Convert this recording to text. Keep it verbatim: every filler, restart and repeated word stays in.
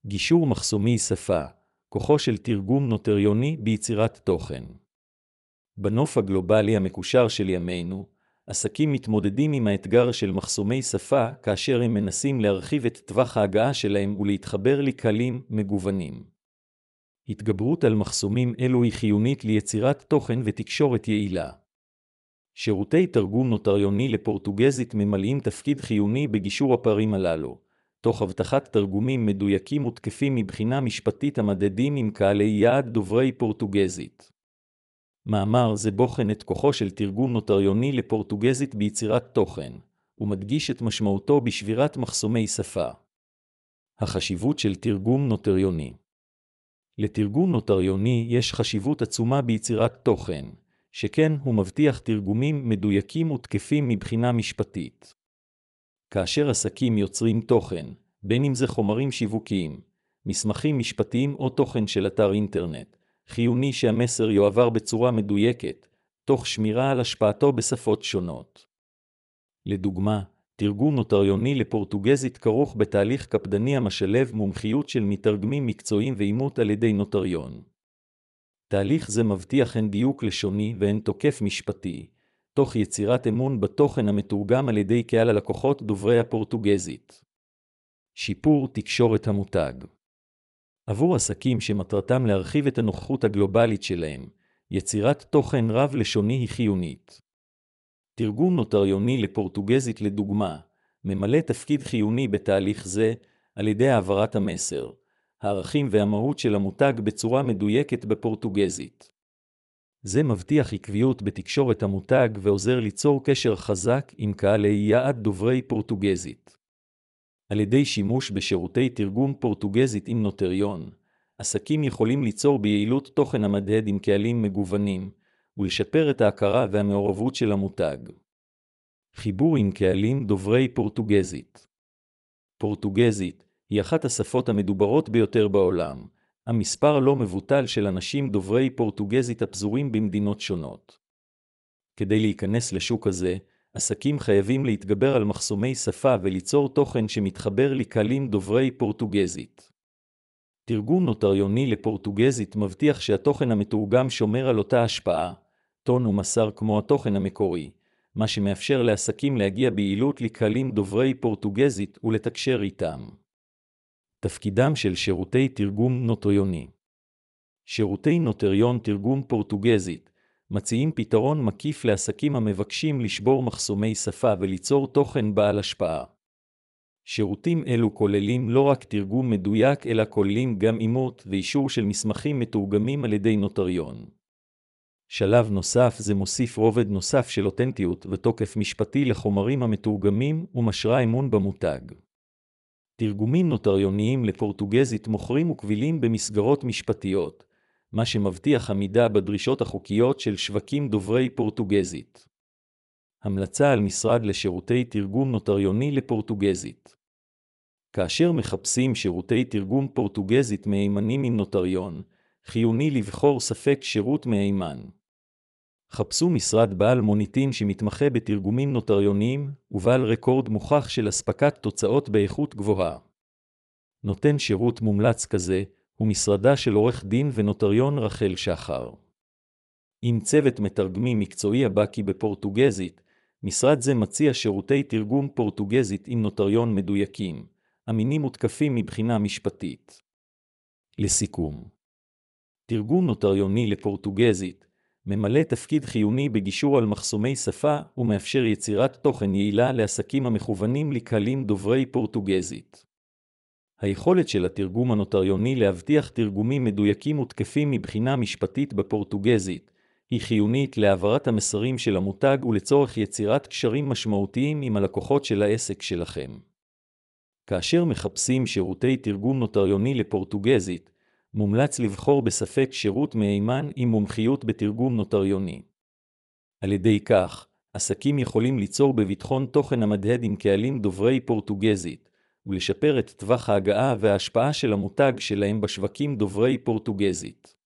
גישור מחסומי שפה, כוחו של תרגום נוטריוני ביצירת תוכן. בנוף הגלובלי המקושר של ימינו, עסקים מתמודדים עם האתגר של מחסומי שפה כאשר הם מנסים להרחיב את טווח ההגעה שלהם ולהתחבר לקהלים מגוונים. התגברות על מחסומים אלו היא חיונית ליצירת תוכן ותקשורת יעילה. שירותי תרגום נוטריוני לפורטוגזית ממלאים תפקיד חיוני בגישור הפערים הללו, תוך הבטחת תרגומים מדויקים ותקפים מבחינה משפטית המדדים עם קהלי יעד דוברי פורטוגזית. מאמר זה בוחן את כוחו של תרגום נוטריוני לפורטוגזית ביצירת תוכן, ומדגיש את משמעותו בשבירת מחסומי שפה. החשיבות של תרגום נוטריוני. לתרגום נוטריוני יש חשיבות עצומה ביצירת תוכן, שכן הוא מבטיח תרגומים מדויקים ותקפים מבחינה משפטית. כאשר עסקים יוצרים תוכן, בין אם זה חומרים שיווקיים, מסמכים משפטיים או תוכן של אתר אינטרנט, חיוני שהמסר יועבר בצורה מדויקת, תוך שמירה על השפעתו בשפות שונות. לדוגמה, תרגום נוטריוני לפורטוגזית כרוך בתהליך קפדני המשלב מומחיות של מתרגמים מקצועיים ואימות על ידי נוטריון. תהליך זה מבטיח הן דיוק לשוני והן תוקף משפטי, תוך יצירת אמון בתוכן המתורגם על ידי קהל הלקוחות דוברי הפורטוגזית. שיפור תקשורת המותג. עבור עסקים שמטרתם להרחיב את הנוכחות הגלובלית שלהם, יצירת תוכן רב לשוני היא חיונית. תרגום נוטריוני לפורטוגזית לדוגמה, ממלא תפקיד חיוני בתהליך זה על ידי העברת המסר, הערכים והמהות של המותג בצורה מדויקת בפורטוגזית. זה מבטיח עקביות בתקשורת המותג ועוזר ליצור קשר חזק עם קהלי יעד דוברי פורטוגזית. על ידי שימוש בשירותי תרגום פורטוגזית עם נוטריון, עסקים יכולים ליצור ביעילות תוכן המדהד עם קהלים מגוונים, ולשפר את ההכרה והמעורבות של המותג. חיבור עם קהלים דוברי פורטוגזית. פורטוגזית היא אחת השפות המדוברות ביותר בעולם, המספר לא מבוטל של אנשים דוברי פורטוגזית הפזורים במדינות שונות. כדי להיכנס לשוק הזה, עסקים חייבים להתגבר על מחסומי שפה וליצור תוכן שמתחבר לקהלים דוברי פורטוגזית. תרגום נוטריוני לפורטוגזית מבטיח שהתוכן המתורגם שומר על אותה השפעה, טון ומסר כמו התוכן המקורי, מה שמאפשר לעסקים להגיע ביעילות לקהלים דוברי פורטוגזית ולתקשר איתם. תפקידם של שירותי תרגום נוטריוני. שירותי נוטריון תרגום פורטוגזית מציעים פתרון מקיף לעסקים המבקשים לשבור מחסומי שפה וליצור תוכן בעל השפעה. שירותים אלו כוללים לא רק תרגום מדויק אלא כוללים גם אימות ואישור של מסמכים מתורגמים על ידי נוטריון. שלב נוסף זה מוסיף רובד נוסף של אותנטיות ותוקף משפטי לחומרים המתורגמים ומשרה אמון במותג. תרגומים נוטריוניים לפורטוגזית מוכרים וקבילים במסגרות משפטיות, מה שמבטיח עמידה בדרישות החוקיות של שווקים דוברי פורטוגזית. המלצה על משרד לשירותי תרגום נוטריוני לפורטוגזית. כאשר מחפשים שירותי תרגום פורטוגזית מהימנים עם נוטריון, חיוני לבחור ספק שירות מהימן. חפשו משרד בעל מוניטין שמתמחה בתרגומים נוטריוניים ובעל רקורד מוכח של הספקת תוצאות באיכות גבוהה. נותן שירות מומלץ כזה הוא משרדה של עורך דין ונוטריון רחל שחר. עם צוות מתרגמים מקצועי הבקי בפורטוגזית, משרד זה מציע שירותי תרגום פורטוגזית עם נוטריון מדויקים, אמינים ותקפים מבחינה משפטית. לסיכום, תרגום נוטריוני לפורטוגזית ממלא תפקיד חיוני בגישור על מחסומי שפה ומאפשר יצירת תוכן יעילה לעסקים המכוונים לקהלים דוברי פורטוגזית. היכולת של התרגום הנוטריוני להבטיח תרגומים מדויקים ותקפים מבחינה משפטית בפורטוגזית היא חיונית להעברת המסרים של המותג ולצורך יצירת קשרים משמעותיים עם הלקוחות של העסק שלכם. כאשר מחפשים שירותי תרגום נוטריוני לפורטוגזית, מומלץ לבחור בספק שירות מהימן עם מומחיות בתרגום נוטריוני. על ידי כך, עסקים יכולים ליצור בביטחון תוכן המדהד עם קהלים דוברי פורטוגזית, ולשפר את טווח ההגעה וההשפעה של המותג שלהם בשווקים דוברי פורטוגזית.